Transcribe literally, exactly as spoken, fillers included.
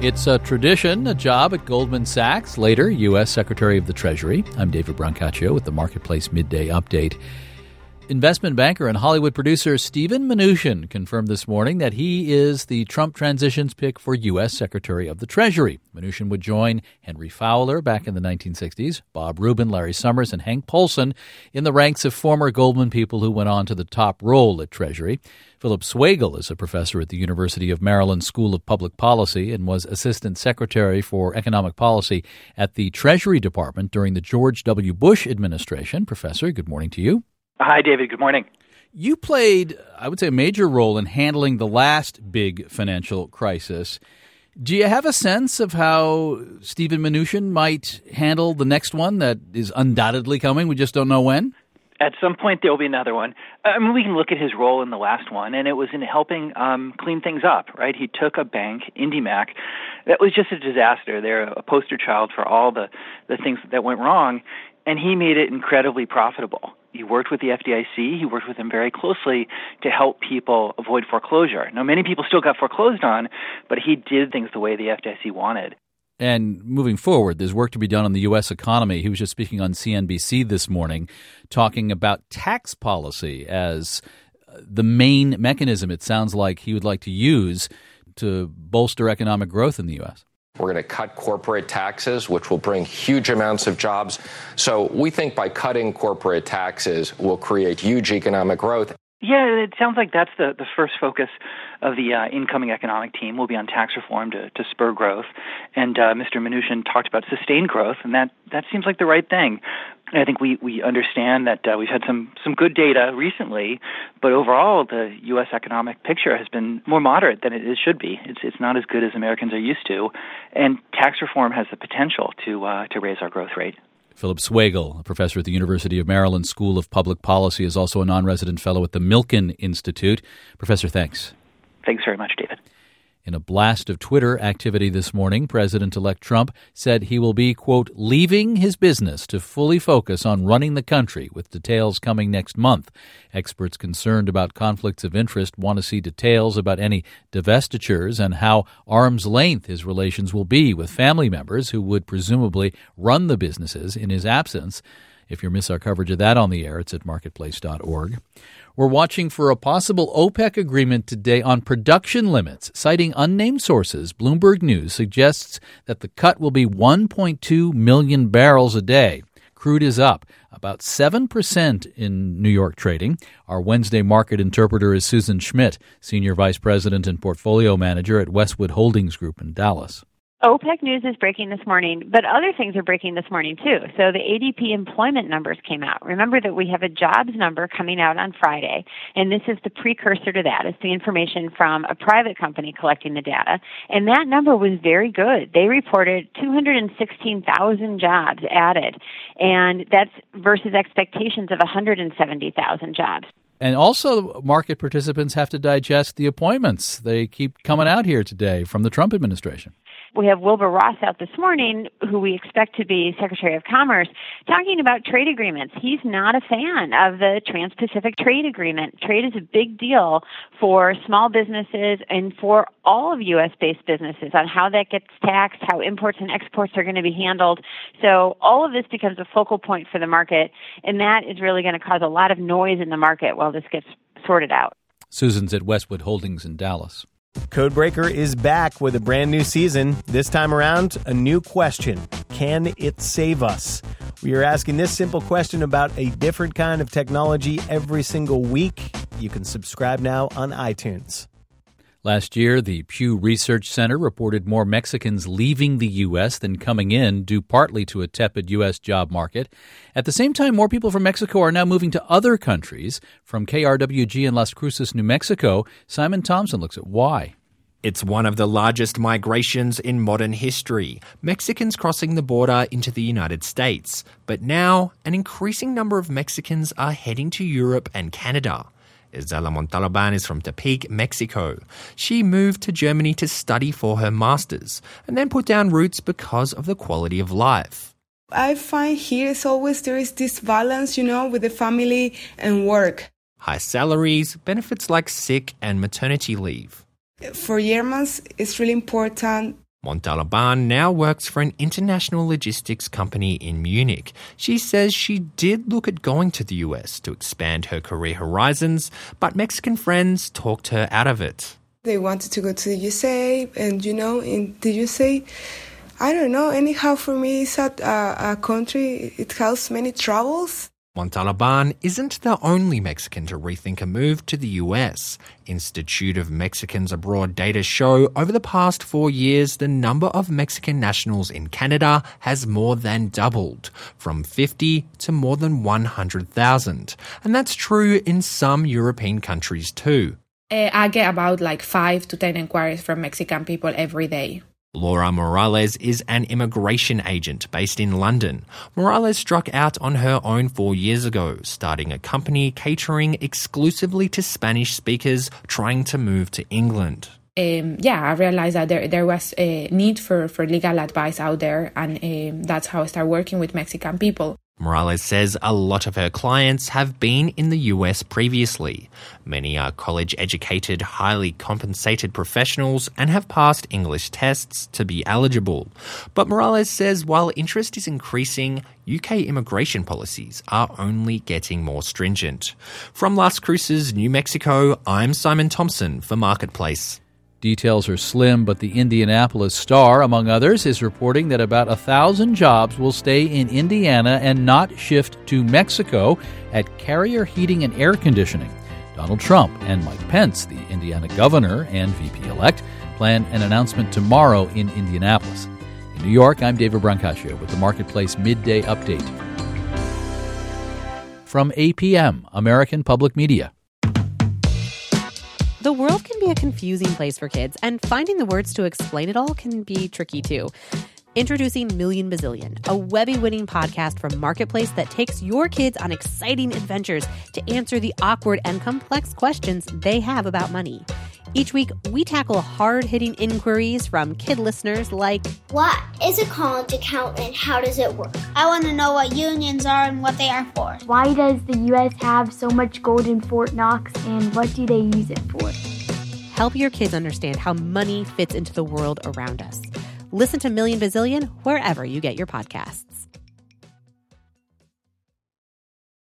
It's a tradition, a job at Goldman Sachs, later U S. Secretary of the Treasury. I'm David Brancaccio with the Marketplace Midday Update. Investment banker and Hollywood producer Steven Mnuchin confirmed this morning that he is the Trump transition's pick for U S. Secretary of the Treasury. Mnuchin would join Henry Fowler back in the nineteen sixties, Bob Rubin, Larry Summers, and Hank Paulson in the ranks of former Goldman people who went on to the top role at Treasury. Philip Swagel is a professor at the University of Maryland School of Public Policy and was Assistant Secretary for Economic Policy at the Treasury Department during the George W. Bush administration. Professor, good morning to you. Hi, David. Good morning. You played, I would say, a major role in handling the last big financial crisis. Do you have a sense of how Steven Mnuchin might handle the next one that is undoubtedly coming? We just don't know when. At some point, there will be another one. I mean, we can look at his role in the last one, and it was in helping um, clean things up, right? He took a bank, IndyMac, that was just a disaster. They're a poster child for all the, the things that went wrong, and he made it incredibly profitable. He worked with the F D I C. He worked with them very closely to help people avoid foreclosure. Now, many people still got foreclosed on, but he did things the way the F D I C wanted. And moving forward, there's work to be done on the U S economy. He was just speaking on C N B C this morning, talking about tax policy as the main mechanism it sounds like he would like to use to bolster economic growth in the U S. We're going to cut corporate taxes, which will bring huge amounts of jobs. So we think by cutting corporate taxes, we'll create huge economic growth. Yeah, it sounds like that's the, the first focus of the uh, incoming economic team will be on tax reform to, to spur growth. And uh, Mister Mnuchin talked about sustained growth, and that, that seems like the right thing. And I think we, we understand that uh, we've had some, some good data recently, but overall the U S economic picture has been more moderate than it, it should be. It's it's not as good as Americans are used to, and tax reform has the potential to uh, to raise our growth rate. Philip Swagel, a professor at the University of Maryland School of Public Policy, is also a non-resident fellow at the Milken Institute. Professor, thanks. Thanks very much, David. In a blast of Twitter activity this morning, President-elect Trump said he will be, quote, leaving his business to fully focus on running the country, with details coming next month. Experts concerned about conflicts of interest want to see details about any divestitures and how arm's length his relations will be with family members who would presumably run the businesses in his absence. If you miss our coverage of that on the air, it's at marketplace dot org. We're watching for a possible OPEC agreement today on production limits. Citing unnamed sources, Bloomberg News suggests that the cut will be one point two million barrels a day. Crude is up about seven percent in New York trading. Our Wednesday market interpreter is Susan Schmidt, Senior Vice President and Portfolio Manager at Westwood Holdings Group in Dallas. OPEC news is breaking this morning, but other things are breaking this morning, too. So the A D P employment numbers came out. Remember that we have a jobs number coming out on Friday, and this is the precursor to that. It's the information from a private company collecting the data, and that number was very good. They reported two hundred sixteen thousand jobs added, and that's versus expectations of one hundred seventy thousand jobs. And also, market participants have to digest the appointments. They keep coming out here today from the Trump administration. We have Wilbur Ross out this morning, who we expect to be Secretary of Commerce, talking about trade agreements. He's not a fan of the Trans-Pacific Trade Agreement. Trade is a big deal for small businesses and for all of U S-based businesses on how that gets taxed, how imports and exports are going to be handled. So all of this becomes a focal point for the market, and that is really going to cause a lot of noise in the market while this gets sorted out. Susan's at Westwood Holdings in Dallas. Codebreaker is back with a brand new season. This time around, a new question. Can it save us? We are asking this simple question about a different kind of technology every single week. You can subscribe now on iTunes. Last year, the Pew Research Center reported more Mexicans leaving the U S than coming in, due partly to a tepid U S job market. At the same time, more people from Mexico are now moving to other countries. From K R W G in Las Cruces, New Mexico, Simon Thompson looks at why. It's one of the largest migrations in modern history, Mexicans crossing the border into the United States. But now, an increasing number of Mexicans are heading to Europe and Canada. Isela Montalban is from Tepic, Mexico. She moved to Germany to study for her master's and then put down roots because of the quality of life. I find here is always there is this balance, you know, with the family and work. High salaries, benefits like sick and maternity leave. For Germans, it's really important Montalban now works for an international logistics company in Munich. She says she did look at going to the U S to expand her career horizons, but Mexican friends talked her out of it. They wanted to go to the U S A, and, you know, in the U S A, I don't know, anyhow, for me, it's a, a, a country, it has many troubles. Montalban isn't the only Mexican to rethink a move to the U S. Institute of Mexicans Abroad data show over the past four years, the number of Mexican nationals in Canada has more than doubled, from fifty to more than one hundred thousand. And that's true in some European countries too. Uh, I get about like five to ten inquiries from Mexican people every day. Laura Morales is an immigration agent based in London. Morales struck out on her own four years ago, starting a company catering exclusively to Spanish speakers trying to move to England. Um, yeah, I realized that there there was a need for, for legal advice out there, and um, that's how I started working with Mexican people. Morales says a lot of her clients have been in the U S previously. Many are college-educated, highly compensated professionals and have passed English tests to be eligible. But Morales says while interest is increasing, U K immigration policies are only getting more stringent. From Las Cruces, New Mexico, I'm Simon Thompson for Marketplace. Details are slim, but the Indianapolis Star, among others, is reporting that about a thousand jobs will stay in Indiana and not shift to Mexico at Carrier Heating and Air Conditioning. Donald Trump and Mike Pence, the Indiana governor and V P-elect, plan an announcement tomorrow in Indianapolis. In New York, I'm David Brancaccio with the Marketplace Midday Update. From A P M, American Public Media. The world can be a confusing place for kids, and finding the words to explain it all can be tricky too. Introducing Million Bazillion, a Webby-winning podcast from Marketplace that takes your kids on exciting adventures to answer the awkward and complex questions they have about money. Each week, we tackle hard-hitting inquiries from kid listeners like, what is a college account and how does it work? I want to know what unions are and what they are for. Why does the U S have so much gold in Fort Knox, and what do they use it for? Help your kids understand how money fits into the world around us. Listen to Million Bazillion wherever you get your podcasts.